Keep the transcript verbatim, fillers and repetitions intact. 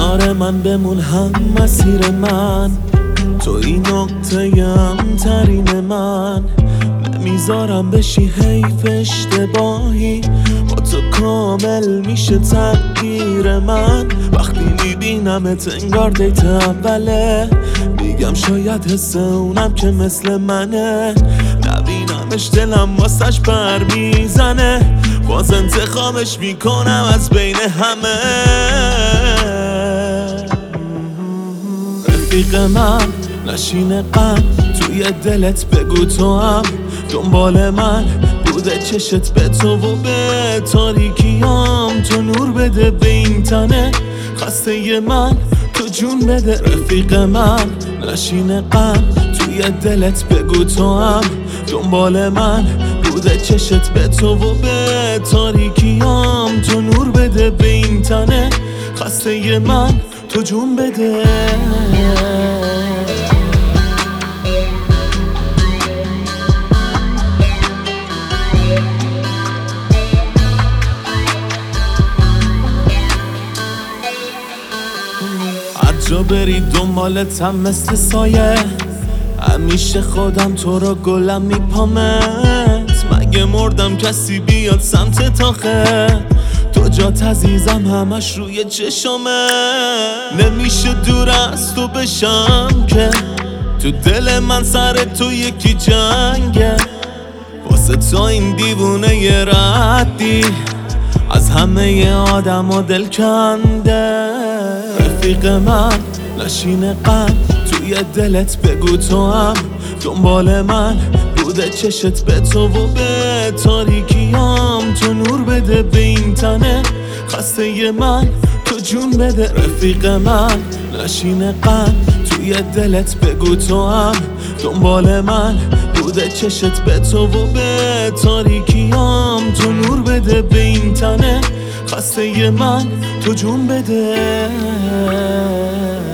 کنار من بمون هم مسیر من، تو این نقطه امترین من، نمیذارم بشی حیف اشتباهی، با تو کامل میشه تغییر من. وقتی میبینمت انگار دیت اوله، میگم شاید حس اونم که مثل منه، نبینمش دلم واسش بر میزنه، باز انتخابش میکنم از بین همه. رفیق من نشین غم توی دلت، بگو تو هم دنبال من بوده چشت به تو و به تاریکیام، تو نور بده به این تنه خسته من، تو جون بده. رفیق من نشین غم توی دلت، بگو تو هم دنبال من بوده چشت به تو و به تاریکیام، تو نور بده به این تنه خسته من، تو جون بده. هر جا بری دنبالتم مثل سایه، همیشه خودم تو رو گلم میپامت، مگه مردم کسی بیاد سمت تاخه، تو جات عزیزم همش روی چشمه، نمیشه دور از تو بشم که تو دل من سر تو یکی جنگه، واسه تو این دیوونه ی ردی از همه آدم و دل کنده. رفیق من نشین غم توی دلت، بگو تو هم دنبال من بوده چشت به تو و به تاریکیام، تو نور بده به این تنه خسته من، تو جون بده. رفیق من نشین غم توی دلت، بگو تو هم دنبال من بوده چشت به تو و به تاریکیام، تو نور بده به این تنه خسته من، تو جون بده.